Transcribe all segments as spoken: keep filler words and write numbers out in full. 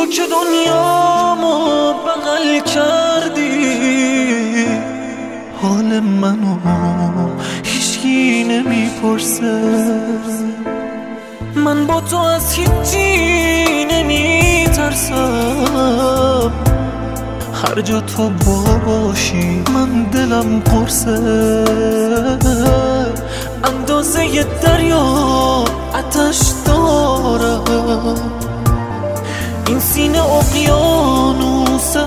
تو که دنیامو بغل کردی، حال منو هیچکی نمیپرسه. من با تو از هیچی نمیترسم، هر جا تو باشی من دلم قرصه. اندازه دریا آتش دارم، این سینه اقیانوس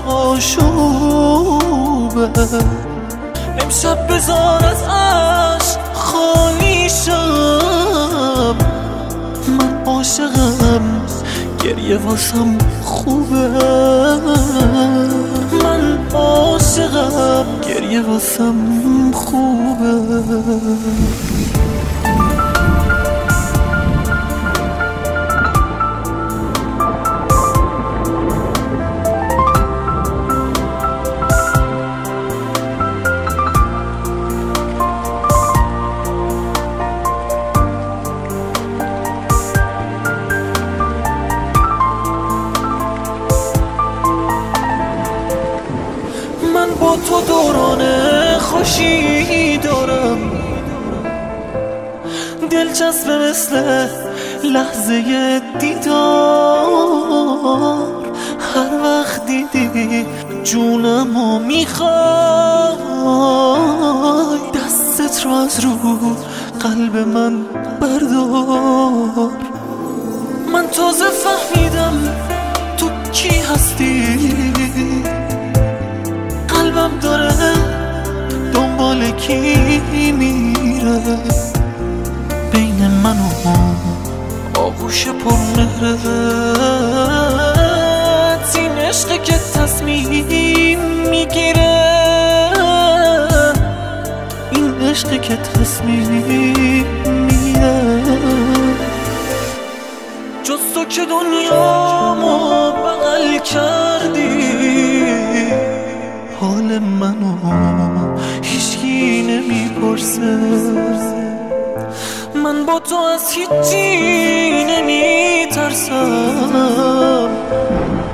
آشوبه. امشب بذار از عشق خالی شم، من عاشقم گریه واسم خوبه. من عاشقم گریه واسم خوبه. با تو دوران خوشی دارم، دلچسبه مثل لحظه دیدار. هر وقت دیدی جونمو میخوای، دستت رو از رو قلب من بردار. من تازه فهمیدم تو کی هستی، قلبم داره دنبال کی میره. بین من و آغوش پرمهرت، این عشقی که تصمیم میگیره، این عشقی که تصمیم میگیره. جز تو که دنیامو بغل کردی، حال منو هیچکی نمیپرسه. من با تو از هیچی نمیترسم،